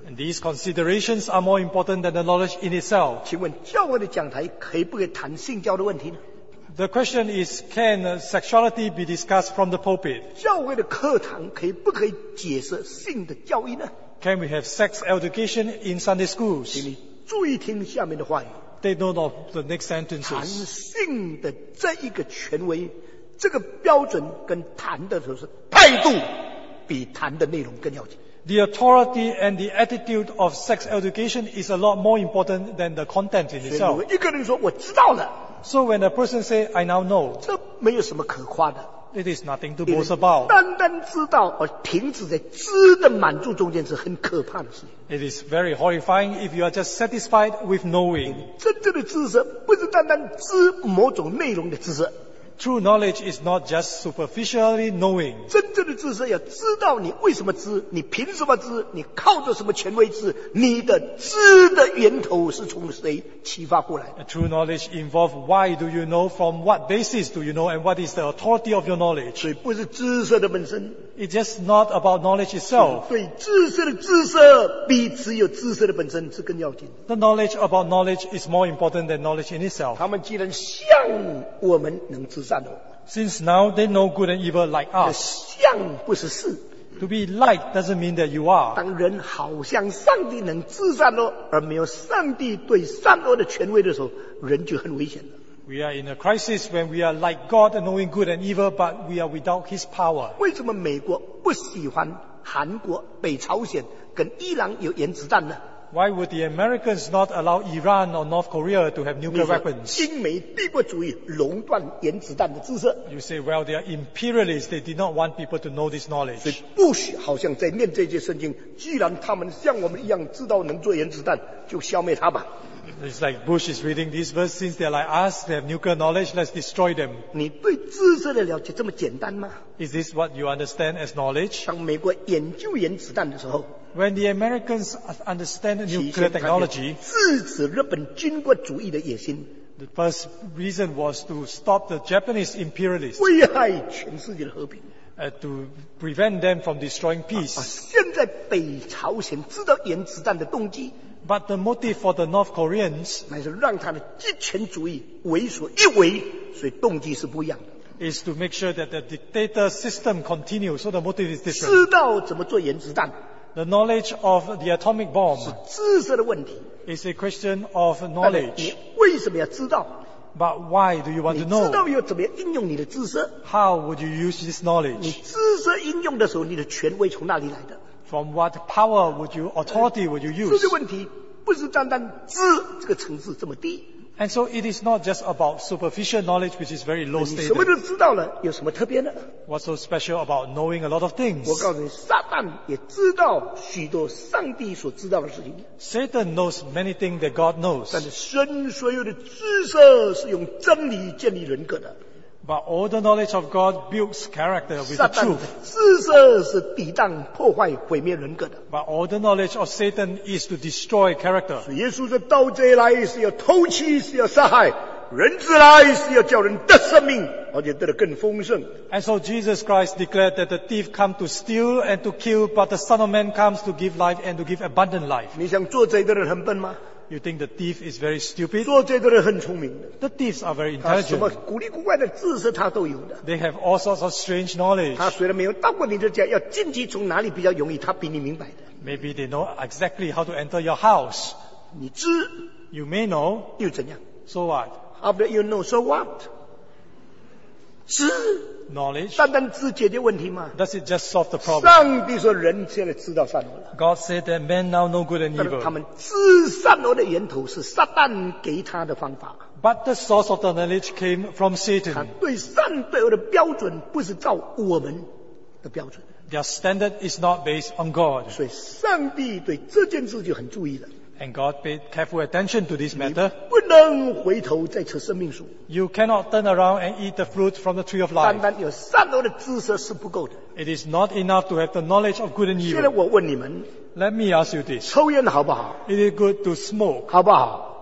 And these considerations are more important than the knowledge in itself. 请问教会的讲台可以不可以谈性交的问题呢？ The question is, can sexuality be discussed from the pulpit? 教会的课堂可以不可以解释性的教义呢？ Can we have sex education in Sunday 请 schools? 你注意听下面的话语。 Take note of the next 谈 sentences. 性的这一个权威，这个标准跟谈的都是态度，比谈的内容更要紧。 The authority and the attitude of sex education is a lot more important than the content in 所以如 itself. 果一个人说我知道了， So when a person says, I now know, 这没有什么可夸的。 it is nothing to boast about. 单单知道而停止在知的满足中间是很可怕的事情。 It is very horrifying if you are just satisfied with knowing. 真正的知识不是单单知某种内容的知识， True knowledge is not just superficially knowing. 真正的知识要知道你为什么知，你凭什么知，你靠着什么权威知，你的知的源头是从谁启发过来的。 True knowledge involves why do you know, from what basis do you know, and what is the authority of your knowledge. 所以不是知识的本身， It's just not about knowledge itself. 对知识的知识比只有知识的本身是更要紧的。 The knowledge about knowledge is more important than knowledge in itself. 他们既然像我们能知善恶， Since now they know good and evil like us. 像不是是。 To be like doesn't mean that you are. 当人好像上帝能知善恶，而没有上帝对善恶的权威的时候，人就很危险了。 We are in a crisis when we are like God and knowing good and evil, but we are without His power. 为什么美国不喜欢韩国、北朝鲜跟伊朗有原子弹呢？ Why would the Americans not allow Iran or North Korea to have 你 nuclear 说 weapons? 英美帝国主义垄断原子弹的知识， You say, well, they are imperialists. They did not want people to know this 所以 knowledge. 不许好像在念这些圣经。既然他们像我们一样知道能做原子弹，就消灭它吧。 It's like Bush is reading this verse. Since they're like us, they have nuclear knowledge, let's destroy them. 你对知识的了解这么简单吗？ Is this what you understand as knowledge? 当美国研究原子弹的时候， When the Americans understand 起 nuclear 先他就 technology, 制止日本军国主义的野心， the first reason was to stop the Japanese imperialists, 危害全世界的和平。 to prevent them from destroying 啊， peace. 现在北朝鲜知道原子弹的动机， But the motive for the North Koreans 乃是让他的极权主义为所欲为，所以动机是不一样的。 is to make sure that the dictator system continues, so the motive is 知 different. 道怎么做原子弹 The knowledge of the atomic bomb 知识的问题， is a question of 但是 knowledge. 你为什么要知道？ But why do you want 你 to 知道 know? 要怎么样应用你的知识？ How would you use this 你 knowledge? 知识应用的时候，你的权威从哪里来的？ From what power would you, authority would you 这 use? 个问题不是单单知这个层次这么低， And so it is not just about superficial knowledge, which is very low 你什么 status. 都知道了，有什么特别的？ What's so special about knowing a lot of things? 我告诉你，撒旦也知道许多上帝所知道的事情， Satan knows many things that God knows. 但是神所有的知识是用真理建立人格的。 But all the knowledge of God builds character with 撒 the 旦的 truth. 知识是抵挡、破坏、毁灭人格的。 But all the knowledge of Satan is to destroy character. 所以耶稣说：“盗贼来是要偷窃，是要杀害；人子来是要叫人得生命，而且得的更丰盛。” And so Jesus Christ declared that the thief come to steal and to kill, but the Son of Man comes to give life and to give abundant life. 你想做贼的人很笨吗？ You think the thief is very stupid? 做贼的人很聪明的， The thieves are very 他什么 intelligent. 古里古怪的知识他都有的。 They have all sorts of strange knowledge. 他虽然没有到过你的家，要进去从哪里比较容易，他比你明白的。 Maybe they know exactly how to enter your house. 你知 You may know, 又怎样 so what? ？After you know, so what？知 Knowledge. 单单知解决问题吗？ Does it just solve the problem? 上帝说人现在知道善恶了， God said that men now know good and 但是他 evil. 们知善恶的源头是撒旦给他的方法。 But the source of the knowledge came from 他 Satan. 对善对恶的标准不是照我们的标准， Their standard is not based on God. 所以上帝对这件事就很注意了。 And God paid careful attention to this 你 matter. 不能回头再吃生命树， You cannot turn around and eat the fruit from the tree of 单 life. 单有善恶的知识是不够的。 It is not enough to have the knowledge of good and 现在 evil. 我问你们， Let me ask you this. 抽烟好不好？ Is it good to smoke? 好不好？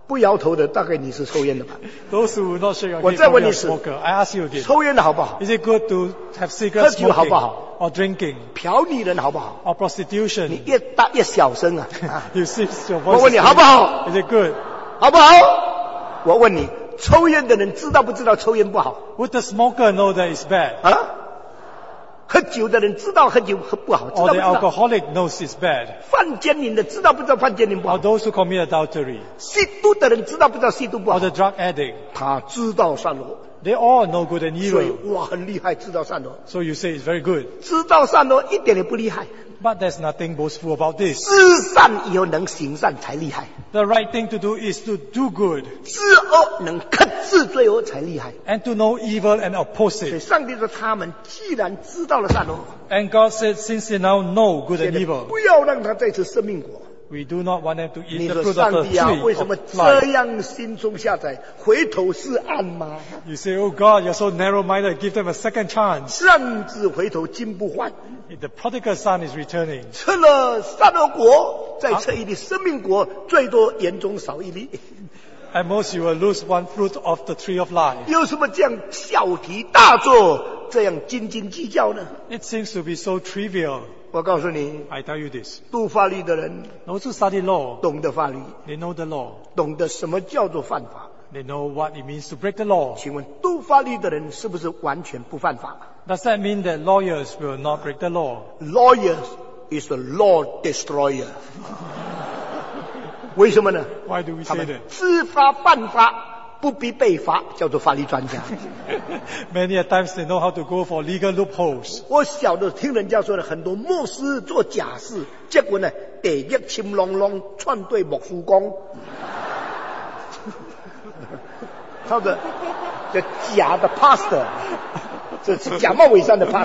不摇头的大概你是抽烟的吧？ Those who will not shake your 我 head, 再问 probably 你 are 一次， smoker. I ask you again. 抽烟的好不好？ Is it good to have 喝 cigarette 酒好 smoking 不好？ or drinking 嫖女人好不好？ or 你 prostitution? 越大越小声啊！ You see your 我 voice. 问你好不好？ Is it good? 好不好？我问你，抽烟的人知道不知道抽烟不好？ Would the smoker know that it's bad? 啊？喝酒的人知道喝酒不好，知道 Or 不 the 知道？ alcoholic knows it's bad? 犯奸淫的知道不知道犯奸淫不 Or 好？ those who commit adultery? 吸毒的人知道不知道吸毒不 Or 好？ the drug addict? 他知道善恶， They all know good and 所以 evil. 哇很厉害，知道善恶， So you say it's very good. 知道善恶一点也不厉害， But there's nothing boastful about this. 知善以后能行善才厉害， The right thing to do is to do good 知恶能克制罪恶才厉害。 and to know evil and oppose 所以 it. 上帝说，他们既然知道了善恶， And God said, since they now know good 现 and 在 evil, 不要让他再吃生命果。 we do not want them to 你 eat 说 the fruit of 上 the 帝啊，为 tree 什么 of 这 life. 样心中下载，回头是岸吗？ You say, oh God, you're so narrow-minded, give them a second chance. 浪子回头金不换， The prodigal son is returning. 吃了善恶果，再吃一粒生命果，最多眼中少一粒。 At most you will lose one fruit of the tree of life. 有什么这样小题大做，这样斤斤计较呢？ It seems to be so trivial. 我告诉你， I tell you this. 读法律的人 Those who study law, 懂得法律， they know the law. 懂得什么叫做犯法。 They know what it means to break the law. 请问读法律的人是不是完全不犯法 Does that mean that lawyers will not break the law? ？Lawyer is the law destroyer 。为什么呢？ Why do we 他 say 们 that? 知法犯法，不必被罚，叫做法律专家。 Many a times they know how to go for legal loopholes. 我小的听人家说的，很多牧师做假事，结果呢，地狱青隆隆串对牧师公，他的这假的 pastor， 这是假冒伪善的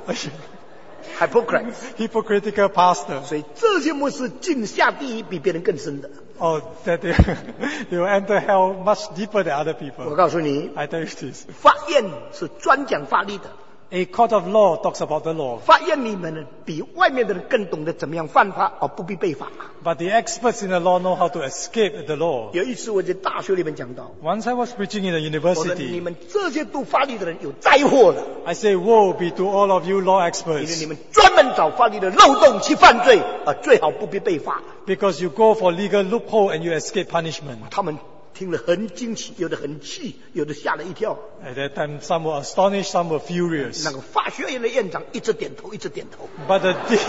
pastor，hypocrite。 Hypocritical pastor. 所以这些牧师进下地狱比别人更深的。 Oh, that they, they will enter hell much deeper than other 我 people. 告诉你， I tell you this. 法院是专讲法律的， A court of law talks about the law. 法院里面呢，比外面的人更懂得怎么样犯法而不必被罚。 But the experts in the law know how to escape the law. 有一次我在大学里面讲到， Once I was preaching in the 我说你 university, 们这些读法律的人有灾祸了， I say, woe be to all of you law 因为 experts, 你们专门找法律的漏洞去犯罪，最好不必被罚。 because you go for legal loophole and you escape punishment. 他们听了很惊奇，有的很气，有的吓了一跳。 At that time, some were astonished, some were furious. 那个法学院的院长一直点头，一直点头。 But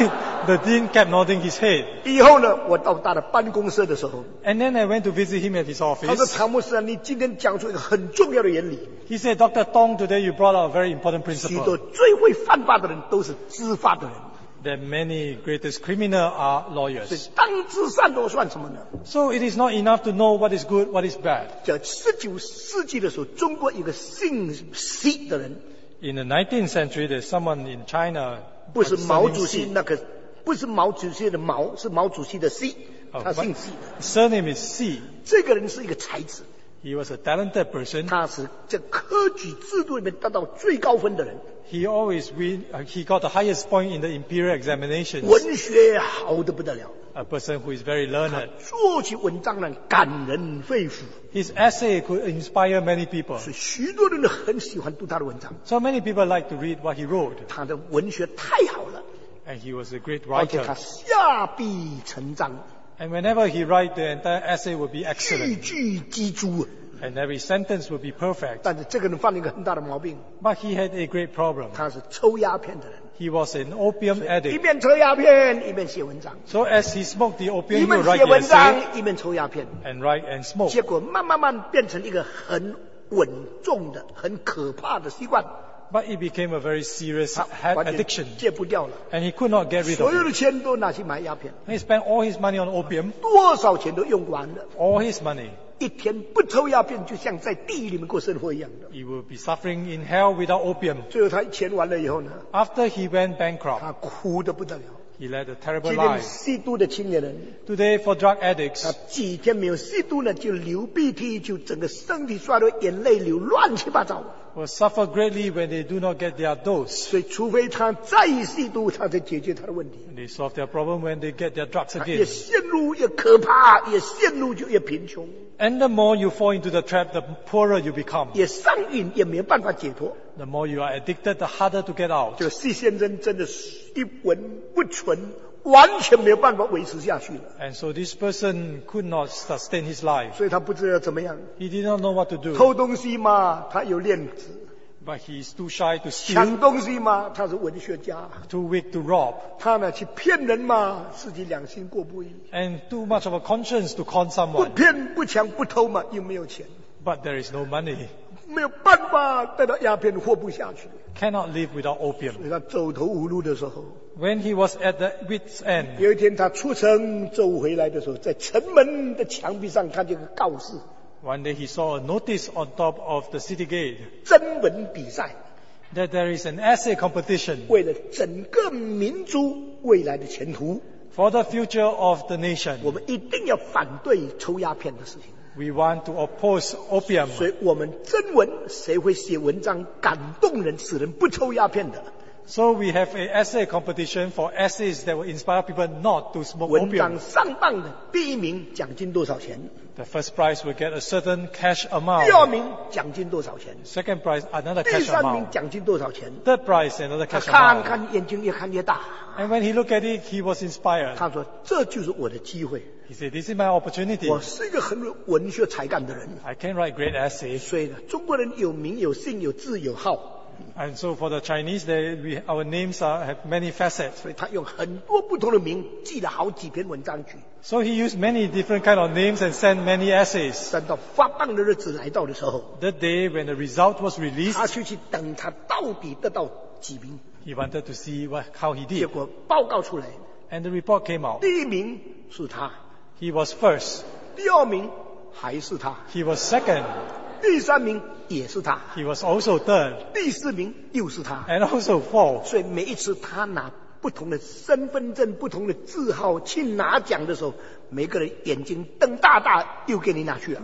the dean kept nodding his head. 以后呢，我到他的办公室的时候， And then I went to visit him at his 他说：“ office. 唐牧师啊，你今天讲出一个很重要的原理， He said, Dr. Tong, today you brought out a very important 许多 principle 最会犯法的人都是知法的人。 that many greatest criminals are 所以 lawyers. 当知善恶算什么呢？ So it is not enough to know what is good, what is bad. 在19世纪的时候，中国有个姓习的人， In the 19th century, there's someone in China, 不是毛主 surname 席 Xi. 那个，不是毛主席的毛，是毛主席的习，他姓习的。 Surname is Xi. 这个人是一个才子， He was a talented person. 他是在科举制度里面得到最高分的人， He always he got the highest point in the imperial examinations. 文学好得不得了， A person who is very learned. 做起文章呢感人肺腑， His essay could inspire many people. 所以许多人都很喜欢读他的文章。 So many people like to read what he wrote. 他的文学太好了， And he was a great 而且他 writer. 下笔成章， And whenever he write, the entire essay would be 句 excellent. 句击珠。 And every sentence would be perfect. 但是这个人犯了一个很大的毛病， But he had a great problem. 他是抽鸦片的人， He was an opium 一 addict. 边抽鸦片一边写文章， So as he smoked the 一 opium, he 边 would write 写 the 文 essay 章一边抽鸦片， and write and smoke. 结果慢慢变成一个很稳重的、很可怕的习惯， But it became a very serious 他完全 addiction. 戒不掉了。 And he could not get rid 所 of 有的 it. 钱都拿去买鸦片， He spent all his money on opium, 多少钱都用完了。 all his money. 一天不抽鸦片，就像在地狱里面过生活一样的。 He would be suffering in hell without opium. 最后他钱完了以后呢， After he went bankrupt, 他哭得不得了。 he led a terrible 今天 life. 吸毒的青年人， Today, for drug 他 addicts, 几天没有吸毒呢，就流鼻涕，就整个身体衰弱，眼泪流乱七八糟。 will suffer greatly when they do not get their dose. 所以除非他再吸毒，他才解决他的问题。 They solve their problem when they get their drugs 越 again. 陷入越可怕，越陷入就越贫穷， And the more you fall into the trap, the poorer you become. 越上瘾也没有办法解脱。 The more you are addicted, the harder to get out. 这个谢先生真的是一文不存，完全没有办法维持下去了， And so this person could not sustain his life. 所以他不知道怎么样。 He did not know what to do. 偷东西嘛，他有链子； But he is too shy to 抢 steal, 东西嘛，他是文学家； too weak to rob, 他呢去骗人嘛，自己良心过不去。 and too much of a conscience to con 不 someone. 骗不抢不偷嘛，又没有钱， But there is no money. 没有办法带到鸦片活不下去。 Cannot live without 所 opium. 以他走投无路的时候， When he was at the wit's end, 有一天他出城走回来的时候，在城门的墙壁上看见个告示： one day he saw a notice on top of the city gate 征文比赛， that there is an essay competition 为了整个民族未来的前途， for the future of the nation. 我们一定要反对抽鸦片的事情。 We want to oppose opium. 所以我们征文，谁会写文章感动人，使人不抽鸦片的？ So we have an essay competition for essays that will inspire people not to smoke 文章 opium. 上榜的第一名奖金多少钱？ The first prize will get a certain cash 第二 amount. 名奖金多少钱？ Second prize, another 第 cash 三名 amount. 奖金多少钱？ Third prize, another 他 cash 看 amount. 看眼睛越看越大， And when he looked at it, he was inspired. 他说：“这就是我的机会。 He said, this is my opportunity. 我是一个很有文学才干的人， I can write great essays. 所以呢，中国人有名有姓有字有号， And so for the Chinese, our names have many facets. 所以他用很多不同的名记了好几篇文章去。 So he used many different kind of names and sent many essays. 等到发榜的日子来到的时候， The day when the result was 他 released, 去等他到底得到几名， he wanted to see how he 结 did. 果报告出来， And the report came out. 第一名是他， He was first. 第二名还是他， He was second. 第三名也是他， He was also third. 第四名又是他。 And also fourth. 所以每一次他拿不同的身份证、不同的字号去拿奖的时候，每个人眼睛瞪大大，又给你拿去了。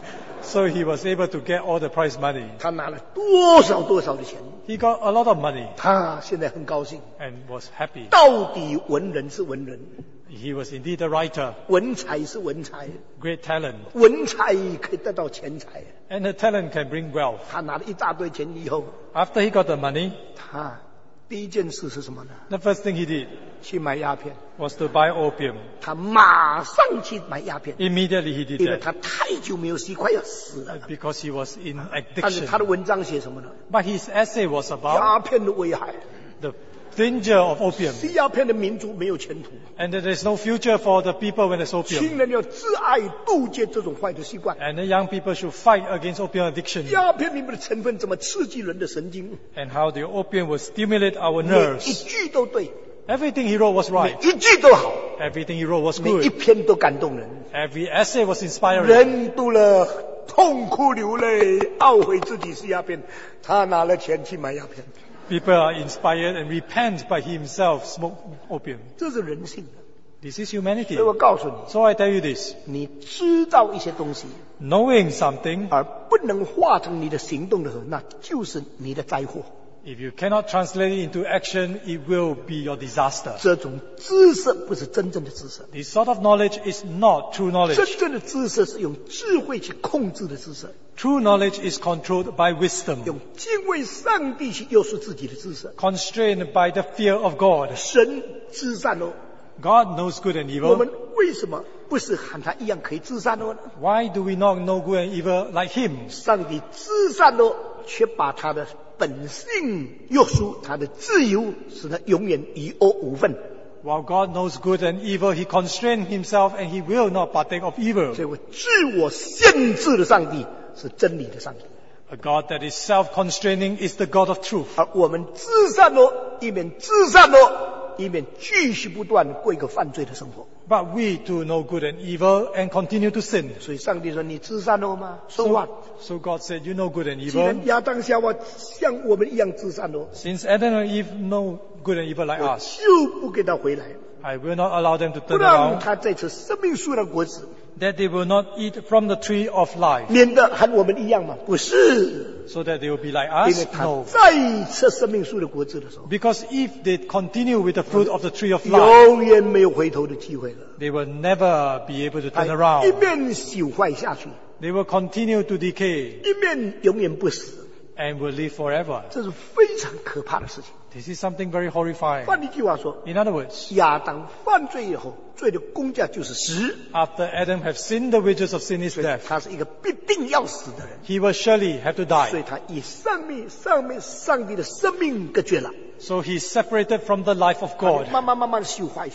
So he was able to get all the prize money. 他拿了多少多少的钱， He got a lot of money 他现在很高兴。 and was happy. 到底文人是文人， He was indeed a writer, 文才是文才， great talent. 文才可以得到钱财。 And the talent can bring wealth. 他拿了一大堆钱以后， After he got the money, 他第一件事是什么呢？ the first thing he did 去买鸦片。 was to buy opium. 他马上去买鸦片， Immediately he did 因为 that 他太久没有吸，快要死了。 because he was in 但是 addiction. 他的文章写什么呢？ But his essay was about 鸦片的危害， the danger of opium 吸鸦片的民族没有前途。 and that there is no future for the people when there's 青 opium. 人要自爱，杜绝这种坏的习惯。 And the young people should fight against opium addiction 鸦片里面的成分怎么刺激人的神经？ and how the opium will stimulate our 每一 nerves. 句都对， Everything he wrote was 每 right. 一句都好， Everything he wrote was 每一 good. 篇都感动人。 Every essay was inspiring. 人读了痛哭流泪，懊悔自己是鸦片。他拿了钱去买鸦片， People are inspired and repent by himself smoke opium. 这是人性。 This is humanity. 所以我告诉你， So I tell you this, 你知道一些东西， knowing something, 而不能化成你的行动的时候，那就是你的灾祸。 if you cannot translate it into action, it will be your disaster. 这种知识不是真正的知识， This sort of knowledge is not true 真 knowledge. 正的知识是用智慧去控制的知识， True knowledge is controlled by wisdom, 用敬畏上帝去约束自己的知识。 constrained by the fear of God. 神知善哦， God knows good and 我 evil. 们为什么不是和他一样可以知善哦呢？ Why do we not know good and evil like him? 上帝知善哦，却把他的本性约束，他的自由使他永远与恶无分。 While God knows good and evil, he constrains himself and he will not partake of evil. 所以我自我限制的上帝是真理的上帝， A God that is self-constraining is the God of truth. 而我们知善哦，一面知善哦，一面继续不断过一个犯罪的生活。 But we too know good and evil and continue to sin. 所以上帝说：“你知善哦吗？So what？ So God said, you know good and 既然 evil. 亚当夏娃像我们一样知善哦， Since Adam and Eve know good and evil like 我 us, 就不给他回来。 I will not allow them to 不 turn 让 around, 他再吃生命树的果子， that they will not eat from the tree of life, 免得和我们一样嘛？不是， so that they will be like 因为 us? 他 No. 再吃生命树的果子的时候， Because if they continue with the fruit of the tree of life, 永远没有回头的机会了。 they will never be able to 他 turn 一 around. 面朽坏下去， They will continue to decay 一面永远不死， and will live forever. 这是非常可怕的事情。 This is something very horrifying. 换一句话说， In other words, 亚当犯罪以后，罪的工价就是死， after Adam have sinned, the wages of sin is 所以 death. 他是一个必定要死的人， He will surely have to 所以 die. 他与上帝的生命隔绝了， So he is separated from the life of God. 慢慢地朽坏。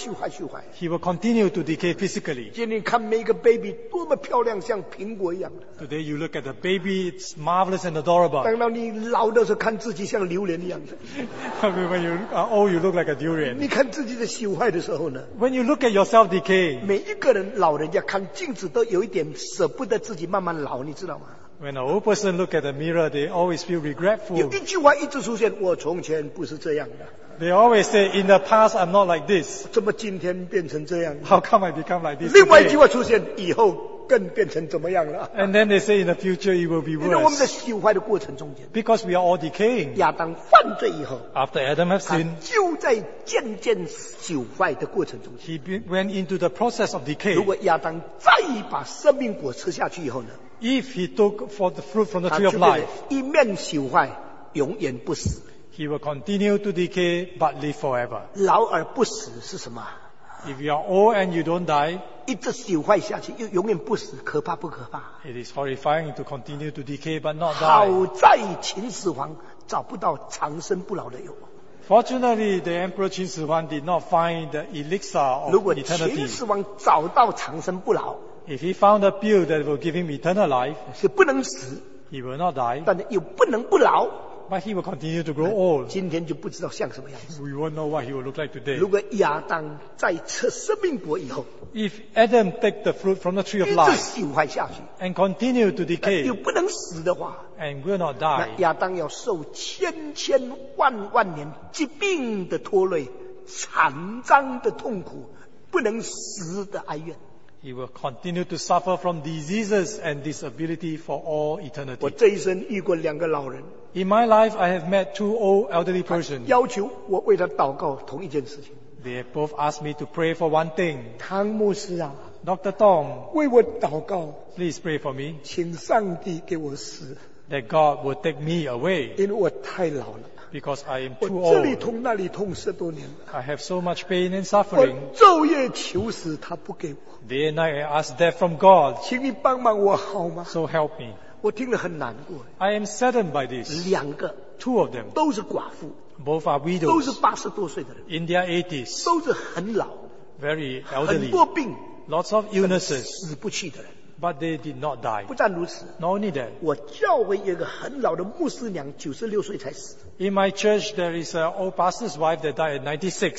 He will continue to decay physically. 今天看每一个 baby 多么漂亮，像苹果一样的。 Today you look at the baby, it's marvelous and adorable. 等到你老的时候，看自己像榴莲一样的。 When you are old, you look like a durian. 你看自己的朽坏的时候呢， When you look at yourself decaying, 每一个人老人家看镜子都有一点舍不得自己慢慢老，你知道吗？ when an old person look at the mirror, they always feel 有 regretful. 一句话一直出现：我从前不是这样的， They always say, in the past, I'm not like this. 怎么今天变成这样？ How come I become like this 另外一句 today? 话出现，以后更变成怎么样了？ And then they say in the future, it will be 因为我们在 worse. 朽坏的过程中间， Because we are all decaying. 亚当犯罪以后， After Adam have 他 sinned, 就在渐渐朽坏的过程中间。 went into the process of decay. 如果亚当再把生命果吃下去以后呢， If he took for the fruit from the 他 tree 就 of 变 life, 成一面朽坏，永远不死。 he will continue to decay but live forever. 老而不死是什么？ If you are old and you don't die, 一直朽坏下去，又永远不死，可怕不可怕？ it is horrifying to continue to decay but not 好 die. 在秦始皇找不到长生不老的药。 Fortunately, the Emperor Qin Shi Huang did not find the elixir 如 of 果秦 eternity. 始皇找到长生不老， If he found a pill that will give him eternal life, 是不能死， he will not die, 但是又不能不老。 but he will continue to grow old. 今天就不知道像什么样子。 We won't know what he will look like today. 如果亚当在吃生命果以后， If Adam take the fruit from the tree 一 of 直 life 朽坏下去， and continue to 又 decay 不能死的话， and will not 那 die, 亚当要受千万年疾病的拖累，惨张的痛苦，不能死的哀怨。 he will continue to suffer from diseases and disability for all 我 eternity. 这一生遇过2个老人， In my life, I have met 2 old elderly persons. 要求我为他祷告同一件事情。 They both asked me to pray for one thing. 汤牧师啊， Dr. Tong, 为我祷告， please pray for me 请上帝给我死， that God will take me away 因为我太老了， because I am 我 too 这里 old. 痛那里痛10多年了， I have so much pain and 我 suffering. 昼夜求死，他不给我， Day and night I ask death from God, 请你帮忙我好吗？ so help me. 我听了很难过。 I am saddened by this. 2个 2 of them, 都是寡妇， both are 都是 widows 80多岁的人， in their 80s, 都是很老， very 很 elderly, 多病， lots of illnesses, 死不去的人。 but they did not die. 不但如此， Not only that, 我教会有一个很老的牧师娘，96岁才死。 in my church there is an old pastor's wife that died at 96.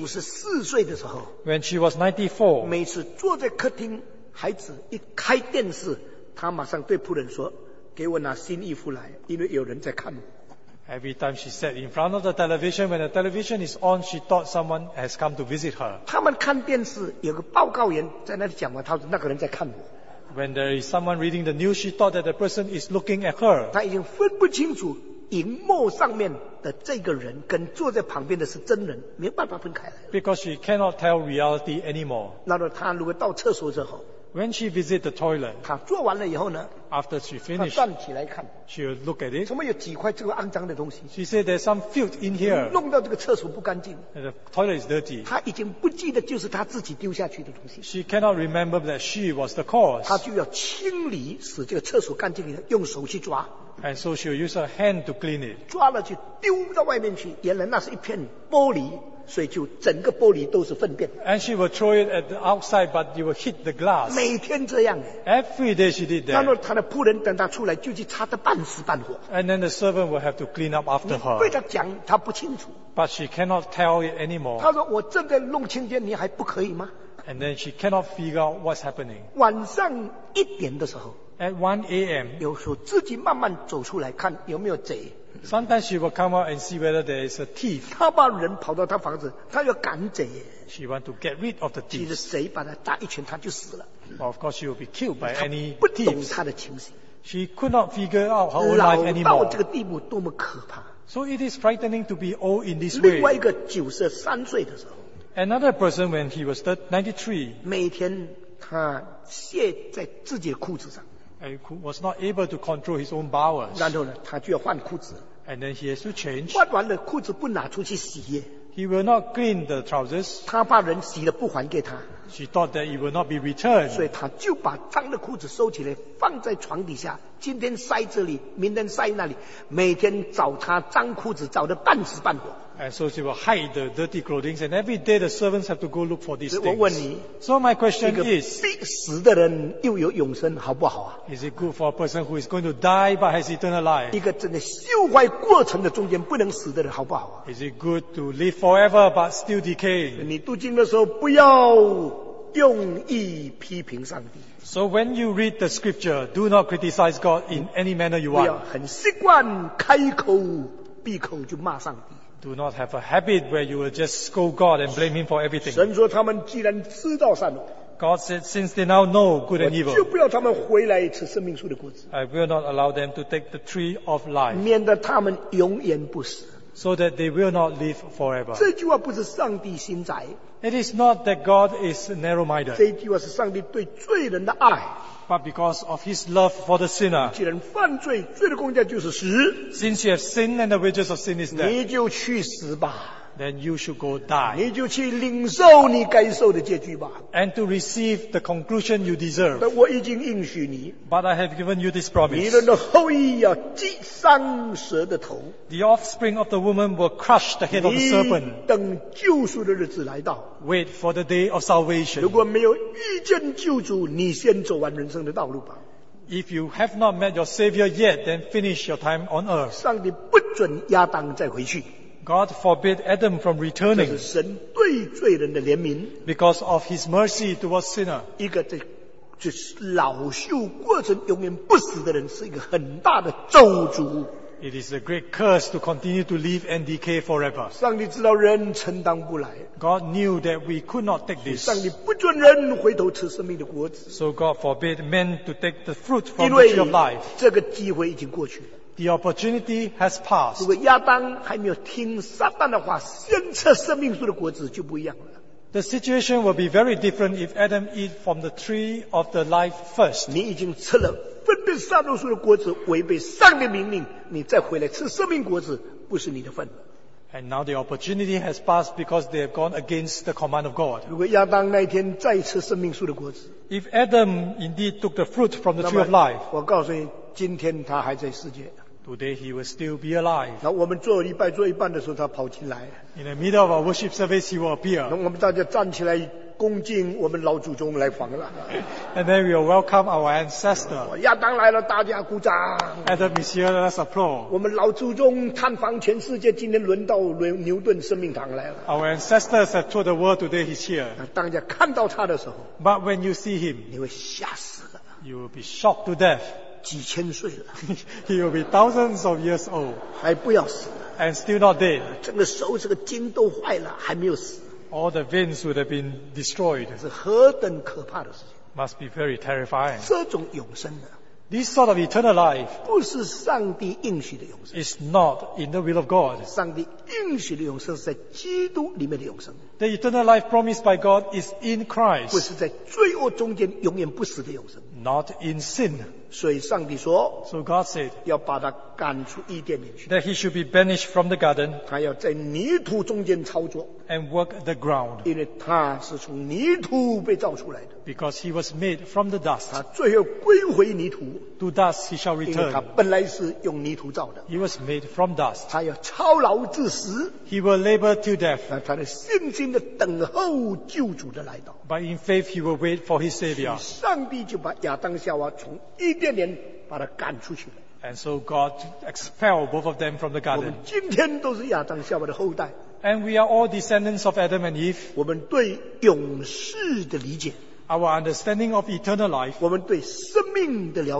94岁的时候， When she was 94, 每次坐在客厅，孩子一开电视，他马上对仆人说：“给我拿新衣服来，因为有人在看我。” every time she sat in front of the television, when the television is on, she thought someone has come to visit her. 他们看电视，有个报告员在那里讲话，他说那个人在看我。 When there is someone reading the news, she thought that the person is looking at her. 他已经分不清楚荧幕上面的这个人跟坐在旁边的是真人，没有办法分开来。 Because she cannot tell reality anymore. 那么他如果到厕所之后， When she visits the toilet, 他做完了以后呢， after she 他 finished, 站起来看， she will look at it. 怎么有几块这个肮脏的东西， She said there's some filth in here. 弄到这个厕所不干净。 And the toilet is dirty. 他已经不记得就是他自己丢下去的东西， She cannot remember that she was the cause. 他就要清理，使这个厕所干净以后，用手去抓， And so she will use her hand to clean it. 抓了就丢到外面去。原来那是一片玻璃，所以就整个玻璃都是粪便。 And she will throw it at the outside, but you will hit the glass. 每天这样， Every day she did 那么 that. 他的仆人等他出来就去擦得半死半活。 And then the servant will have to clean up after 对 her. 他讲，他不清楚。 But she cannot tell it anymore. 他说：“我正在弄清洁，你还不可以吗 And then she cannot figure out what's happening.？” 晚上1点的时候， At 1 a.m., 有时候自己慢慢走出来看有没有贼。 sometimes she will come out and see whether there is a thief. 他把人跑到他房子，他要赶贼。 She wants to get rid of the 其实 thieves. 谁把他打一拳他就死了， Well, of course, she will be killed by 他 any 不懂 thieves. 他的情形。 She could not figure out her own 老 life 到 anymore. 这个地步多么可怕！ So it is frightening to be old in this 另外一 way. 个93岁的时候， Another person, when he was 93, 每天他卸在自己的裤子上， was not able to control his own bowels. 然后呢，他就要换裤子， And then he has to change. 换完了裤子不拿出去洗耶， He will not clean the trousers. 他怕人洗了不还给他， She thought that it will not be returned. 所以他就把脏的裤子收起来放在床底下，今天晒这里，明天晒那里，每天找他脏裤子找得半死半活。 And so she will hide the dirty clothing, and every day the servants have to go look for these 所以我问 things. 你， So my 一 question 个 is, 必死的人又有永生，好不好啊？ is it good for a person who is going to die but has eternal 一 life? 个真的修坏过程的中间不能死的人，好不好啊？ Is it good to live forever but still decaying? 你读经的时候不要用意批评上帝， So when you read the scripture, do not criticize God in any manner you 不要 want. 很习惯开口闭口就骂上帝。 Do not have a habit where you will just scold God and blame Him for everything. 神说他们既然知道善恶， God said, since they now know good 我 and 就 evil, 不要他们回来吃生命树的果子， I will not allow them to take the tree of life, 免得他们永远不死。 so that they will not live forever. 这句话不是上帝心窄， It is not that God is narrow-minded, 这句话是上帝对罪人的爱。 but because of His love for the sinner. 既然犯罪，罪的工价就是死， Since you have sinned and the wages of sin is death, 你就去死吧， then you should go die, 你就去领受你该受的结局吧。 and to receive the conclusion you deserve. 但我已经应许你， But I have given you this 你 promise. 的后裔要击伤蛇的头， The offspring of the woman will crush the head of the 你 serpent. 等救赎的日子来到。 Wait for the day of 如 salvation. 果没有遇见救主，你先走完人生的道路吧。 If you have not met your Savior yet, then finish your time on earth. 上帝不准亚当再回去， God forbid Adam from 这 returning 是神对罪人的怜悯。 because of His mercy towards sinner. 一个就是老朽过程永远不死的人，是一个很大的咒诅。 It is a great curse to continue to live and decay forever. 上帝知道人承担不来， God knew that we could not take 上帝 this. 不准人回头吃生命的果子， So God forbid men to take the fruit 因 from the 为 tree of life. 这个机会已经过去了。 The opportunity has passed. 如果亚当还没有听撒旦的话，先吃生命树的果子就不一样了。 The situation will be very different if Adam eat from the tree of the life first. 你已经吃了分别善恶树的果子，违背上帝命令，你再回来吃生命果子，不是你的份。 And now the opportunity has passed because they have gone against the command of God. 如果亚当那一天再吃生命树的果子， If Adam indeed took the fruit from the 那 tree of 么 life, 我告诉你，今天他还在世界。 today he will still be alive. 那我们做礼拜做一半的时候，他跑进来， In the middle of our worship service, he will 那 appear. 我们大家站起来恭敬我们老祖宗来访了。 And then we will welcome our ancestor. 亚当来了，大家鼓掌。 Adam is here, let us applaud. 我们老祖宗探访全世界，今天轮到牛顿生命堂来了。 Our ancestors have told the world today he's here. 当家看到他的时候， But when you see him, 你会吓死了。 you will be shocked to death. 几千岁了， He will be thousands of years old 还不要死， and still not dead. 整个手这个筋都坏了，还没有死， All the veins would have been destroyed. 是何等可怕的事情！ Must be very terrifying. 这种永生的， This sort of eternal life 不是上帝应许的永生， is not in the will of God. 上帝应许的永生是在基督里面的永生， The eternal life promised by God is in 不 Christ, 是在罪恶中间永远不死的永生。 not in sin. 所以上帝说 So God said 要把他赶出伊甸园去， that he should be banished from the garden 他要在泥土中间操作， and work the ground, 因为他是从泥土被造出来的， because he was made from the 他 dust. 最后归回泥土， To dust he shall 因为他 return. 本来是用泥土造的。 He was made from dust. 他要操劳至死， He will labor till death, 他的信心的等候救主的来到。 but in faith he will wait for his Savior. 上帝就把亚当夏娃从伊甸园把他赶出去了。 And so God expelled both of them from the 我们 garden. 今天都是亚当夏娃的后代， And we are all descendants of Adam and Eve. 我们对永世的理解， Our understanding of eternal life 我们对生命的了解，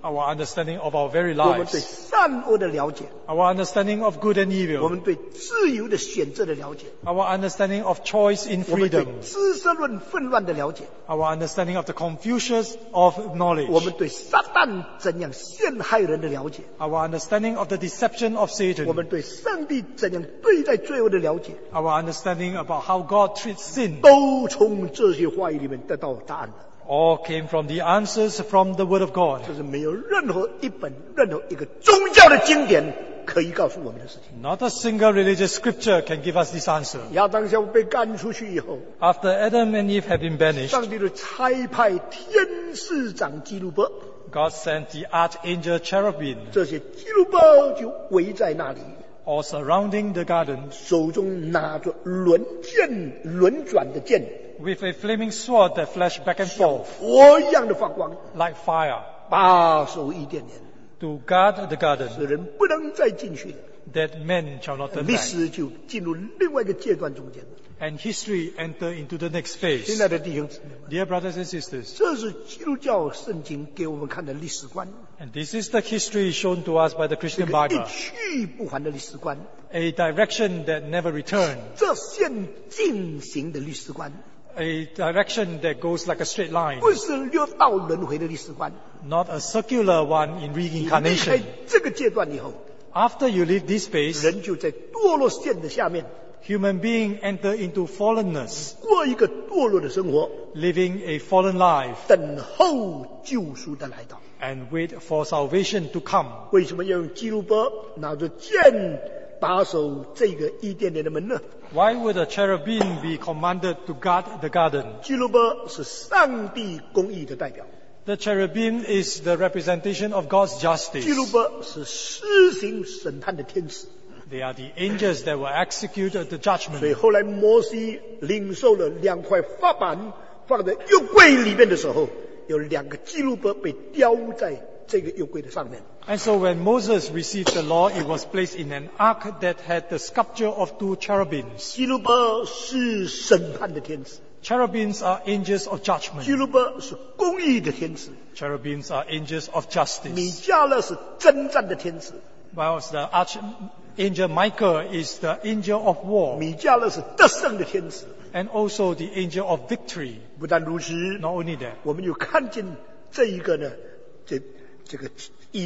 our understanding of our very 我们对 lives, 善恶的了解， our understanding of good and 我 evil, 们对自由的选择的了解， our understanding of choice in 我们对 freedom, 知识论混乱的了解， our understanding of the confusions of 我 knowledge, 们对撒旦怎样陷害人的了解， our understanding of the deception of 我 Satan, 们对上帝怎样对待罪恶的了解， our understanding about how God treats sin, 都从这些话语里面得到答案了。 all came from the answers from the Word of God. 这是没有任何一本、任何一个宗教的经典可以告诉我们的事情。 Not a single religious scripture can give us this answer. 亚当夏娃被赶出去以后， After Adam and Eve had been banished, 上帝就差派天使长基路伯， God sent the archangel cherubim, 这些基路伯就围在那里， all surrounding the garden, 手中拿着轮转的剑， with a flaming sword that flashed back and forth 火一样的发光， like fire, 把守伊甸园， to guard the garden, 使人不能再进去了。 that men shall not turn 历 back. 史就进入另外一个阶段中间了。 And history enter into the next 亲 phase. 爱的弟兄姊妹们， Dear brothers and sisters, 这是基督教圣经给我们看的历史观， and this is the history shown to us by the 这 Christian 个一 Bible, 去不还的历史观， a direction that never returns, 这现进行的历史观， a direction that goes like a straight line, 不是六道轮回的历史观。 not a circular one in 你离 reincarnation. 开这个阶段以后， After you leave this phase, 人就在堕落线的下面 human being enter into fallenness, 过一个堕落的生活， living a fallen life, 等候救赎的来到。 and wait for salvation to come. 为什么要用基路伯拿着剑把守这个伊甸园的门呢？ Why would a cherubim be commanded to guard the garden? 基路伯是上帝公义的代表， The cherubim is the representation of God's 基 justice. 路伯是施行审判的天使。 They are the angels that will execute the 所以 judgment. 后来摩西领受了2块法板放在约柜里面的时候，有2个基路伯被雕在这个约柜的上面。 And so when Moses received the law, it was placed in an ark that had the sculpture of 2 cherubims. 基路伯是审判的天使， Cherubims are angels of 基 judgment. 路伯是公义的天使， Cherubims are angels of 米 justice. 迦勒是征战的天使， Whilst the archangel Michael is the angel of war, 米迦勒是得胜的天使。 and also the angel of victory. 不但如此， Not only that, 我们就看见这一个呢，这个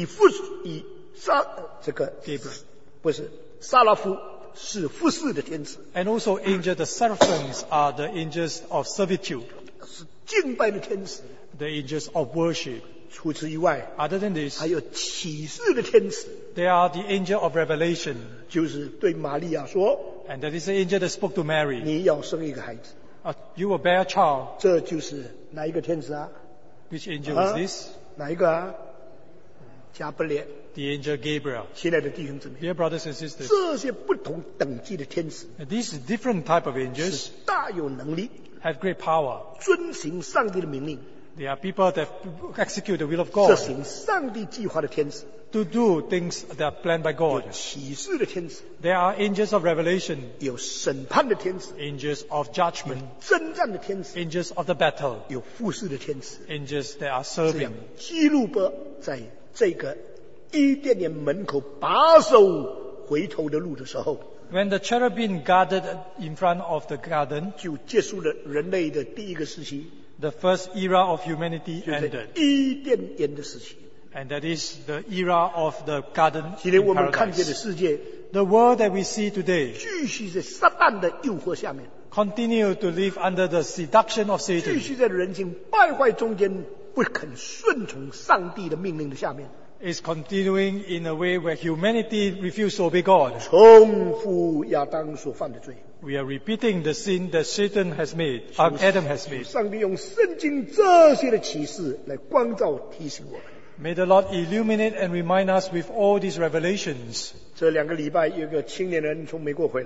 这个 Gabriel. 不是撒拉夫是服侍的天使， And also angel, the seraphims are the angels of servitude, 是敬拜的天使。 the angels of worship. 除此以外， Other than this, 还有启示的天使， they are the angel of revelation. 就是对玛利亚说 And that is the angel that spoke to：“ Mary. 你要生一个孩子。 You will bear a child. ” 这就是哪一个天使啊？ Which angel is this? 哪一个啊？加百列。 The angel Gabriel. 亲爱的弟兄姊妹， Dear brothers and sisters, 这些不同等级的天使 these different type of 是 angels 大有能力， have great power. 遵行上帝的命令， They are people that execute the will of 执 God, 行上帝计划的天使， to do things that are planned by 有 God. 启示的天使， There are angels of revelation, 有审判的天使， angels of judgment, 征战的天使， angels of the battle, 有服侍的天使。 angels that are 这样 serving. 基路伯在这个伊甸园门口把守回头的路的时候， When the cherubim guarded in front of the garden, 就结束了人类的第一个时期， the first era of humanity 就在 ended. 伊甸园的时期。 And that is the era of the garden 今天 in 我们看见的 paradise. 世界， The world that we see today 继续在撒旦的诱惑下面， continue to live under the seduction of 继 Satan. 续在人性败坏中间不肯顺从上帝的命令的下面， Is continuing in a way where humanity refused to obey God. 重复亚当所犯的罪。 We are repeating the sin that Satan has made, Adam has made. 上帝用圣经这些的启示来光照提醒我们。 May the Lord illuminate and remind us with all these revelations. 这2个礼拜，有一个青年人从美国回来，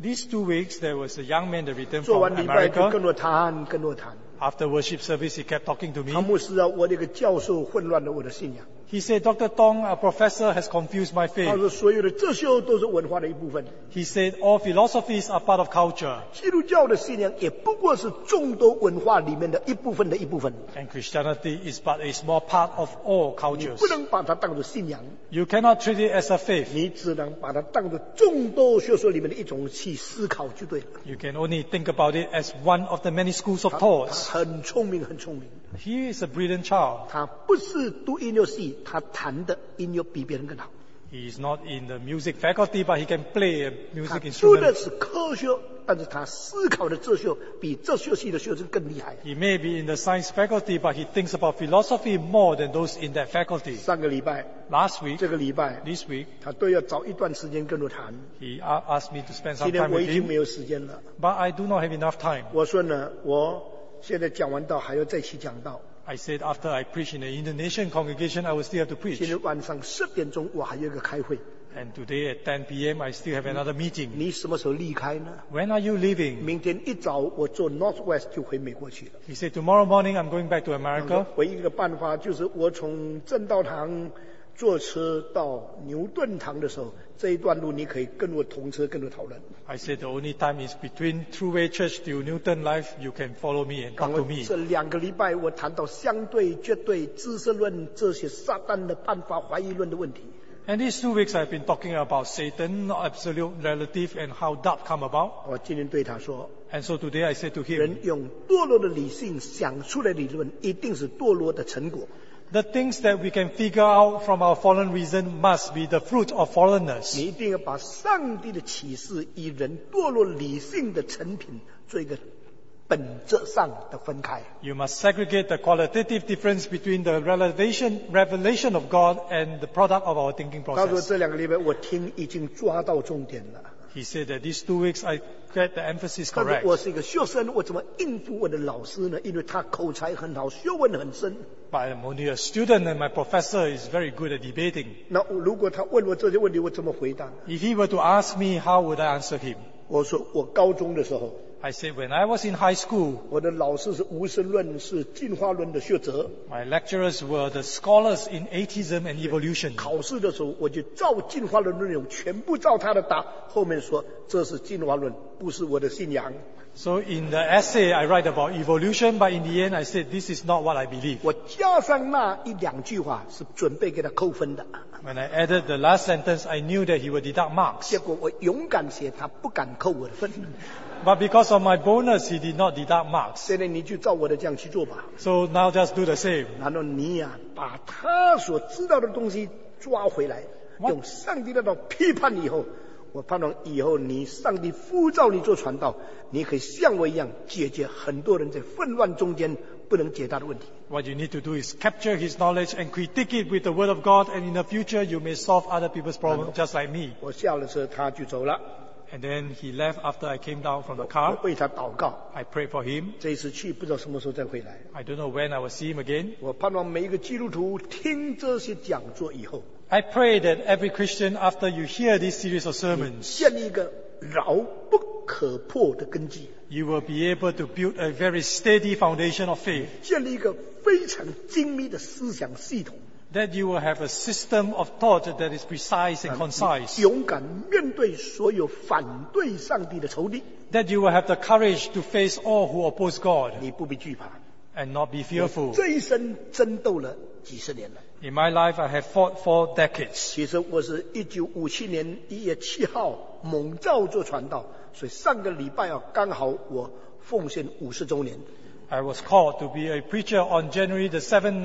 These 2 weeks, there was a young man that returned 做 from 完礼拜就 America. 跟我谈，跟我谈。 After worship service, he kept talking to 唐 me. 牧师啊，我这个教授混乱了我的信仰。 He said, Dr. Tong, our professor, has confused my 他 faith. 说所有的哲学都是文化的一部分， He said, all philosophies are part of culture. 基督教的信仰也不过是众多文化里面的一部分的一部分。 And Christianity is but a small part of all 你 cultures. 不能把它当作信仰， You cannot treat it as a faith. 你只能把它当作众多学说里面的一种去思考就对了。 You can only think about it as one of the many schools of 他 thoughts. 很聪明，很聪明。 He is a brilliant child. 他不是读音乐系，他弹的音乐比别人更好。 He is not in the music faculty, but he can play a 他 music 读的 instrument. 是科学，但是他思考的哲学比哲学系的学生更厉害。 He may be in the science faculty, but he thinks about philosophy more than those in that faculty. 上个礼拜， Last week, 这个礼拜， this week, 他都要找一段时间跟我谈。 he asked me to spend 今 some 天 time 我 with 已经 him, 没有时间了。 but I do not have enough time. 我说呢，我现在讲完道还要再去讲道。 I said after I preach in the Indonesian congregation, I will still have to 今 preach. 天晚上10点钟我还有一个开会。 And today at 10 p.m., I still have another meeting. 你什么时候离开呢？ When are you leaving? 明天一早我坐 Northwest 就回美国去了。 He said, tomorrow morning I'm going back to America. 唯一一个办法就是我从正道堂坐车到牛顿堂的时候，这一段路你可以跟我同车，跟我讨论。 I said the only time is between True Way Church to Newton Life. You can follow me and 刚 talk to me. 这2个礼拜我谈到相对、绝对、知识论这些撒旦的办法、怀疑论的问题。 And these 2 weeks I've been talking about Satan, absolute, relative, and how that come about. 我今天对他说， And so today I said to 人 him, 用堕落的理性想出来的理论，一定是堕落的成果。 the things that we can figure out from our fallen reason must be the fruit of fallenness. 你一定要把上帝的启示与人堕落理性的成品做一个本质上的分开。 You must segregate the qualitative difference between the revelation of God and the product of our thinking 他说 process. 这2个礼拜我听已经抓到重点了。 He said that these 2 weeks I get the emphasis 他说 correct. 我是一个学生，我怎么应付我的老师呢？因为他口才很好，学问很深。 But I'm only a student and my professor is very good at debating. 那如果他问我这些问题，我怎么回答？ If he were to ask me, how would I answer him? 我说我高中的时候， I said, when I was in high school, 我的老师是无神论、是进化论的学者。 my lecturers were the scholars in atheism and evolution. 考试的时候，我就照进化论内容全部照他的答，后面说这是进化论，不是我的信仰。 So in the essay I write about evolution, but in the end I said, this is not what I believe. 我加上那1-2句话是准备给他扣分的， When I added the last sentence, I knew that he would deduct marks. 结果我勇敢写，他不敢扣我的分。 But because of my bonus, he did not deduct marks. 现在你就照我的这样去做吧。 So now just do the same. 然后你呀、把他所知道的东西抓回来， What? 用上帝的道批判以后，我盼望以后你上帝呼召你做传道，你可以像我一样解决很多人在纷乱中间不能解答的问题。 What you need to do is capture his knowledge and critique it with the word of God, and in the future you may solve other people's problems just like me. 我下了车，他就走了。 And then he left after I came down from the 我 car. 为他祷告， I prayed for him. 这一次去不知道什么时候再回来。 I don't know when I will see him again. 我盼望每一个基督徒听这些讲座以后， I pray that every Christian, after you hear this series of sermons, 建立一个牢不可破的根基， you will be able to build a very steady foundation of faith, 建立一个非常精密的思想系统， that you will have a system of thought that is precise and concise, 勇敢面对所有反对上帝的仇敌， that you will have the courage to face all who oppose God 你不必惧怕。 and not be fearful. 这一生争斗了几十年了。 In my life, I have fought for decades. 其实我是1957年1月7号蒙召做传道，所以上个礼拜刚好我奉献50周年。 I was called to be a preacher on January the 7th,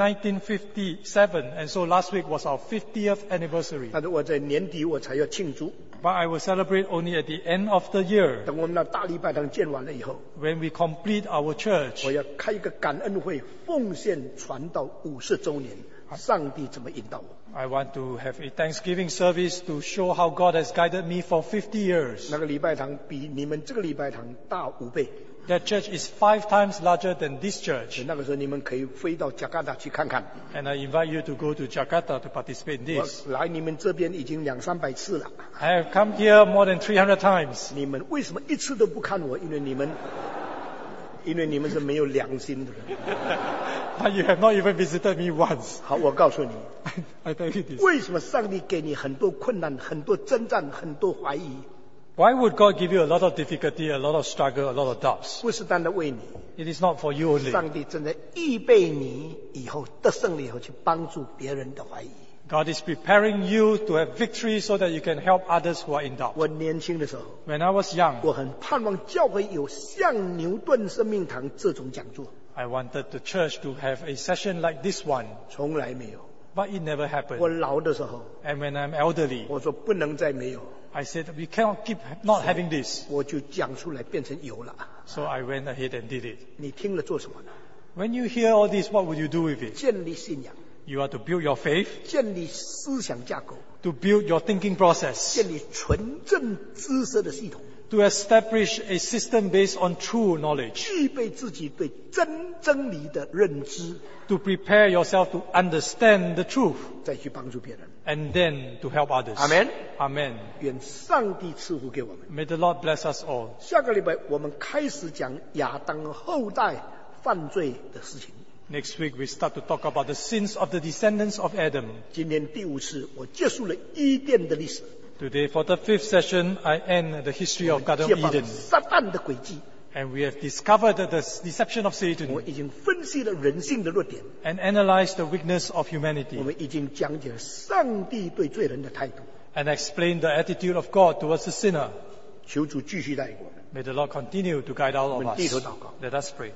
1957, and so last week was our 50th anniversary. 但是我在年底我才要庆祝， But I will celebrate only at the end of the year, 等我们那大礼拜堂建完了以后， when we complete our church. 我要开一个感恩会，奉献传道50周年。上帝怎么引导我？ I want to have a Thanksgiving service to show how God has guided me for 50 years. 那个礼拜堂比你们这个礼拜堂大5倍。 That church is 5 times larger than this church. 那个时候你们可以飞到加拿大去看看。 And I invite you to go to Jakarta to participate in 我 this. 来你们这边已经200-300次了。 I have come here more than 300 times. 你们为什么一次都不看我？因为你们是没有良心的人。 But you have not even visited me once. 好，我告诉你， I tell you this. 为什么上帝给你很多困难、很多征战、很多怀疑？ Why would God give you a lot of difficulty, a lot of struggle, a lot of doubts? 不是单单为你， It is not for you only. 上帝正在预备你以后得胜了以后去帮助别人的怀疑。 God is preparing you to have victory so that you can help others who are in doubt. 我年轻的时候， When I was young, 我很盼望教会有像牛顿生命堂这种讲座， I wanted the church to have a session like this one, 从来没有。 but it never 我 happened. 老的时候， And when I'm elderly, 我说不能再没有， I said we cannot keep not having this. 我就讲出来变成有了。 So I went ahead and did it. 你听了做什么呢？ When you hear all this, what would you do with it? 建立信仰， You are to build your faith, 建立思想架构， to build your thinking process, 建立纯正知识的系统， to establish a system based on true knowledge, 具备自己对真理的认知， to prepare yourself to understand the truth, 再去帮助别人。 and then to help others. Amen. Amen. 愿上帝赐福给我们。 May the Lord bless us all. 下个礼拜我们开始讲亚当后代犯罪的事情。 Next week we start to talk about the sins of the descendants of Adam. 今天第5次，我结束了伊甸的历史， Today, for the 5th session, I end the history of Garden 揭 of 放 Eden. 撒旦的诡计， And we have discovered the deception of 我 Satan 们已经分析了人性的弱点， and analyzed the weakness of 我 humanity 们已经讲解了上帝对罪人的态度。 and explained the attitude of God towards the sinner. 求主继续带领我们。 May the Lord continue to guide all of 我们低头 us. 祷告。 Let us pray.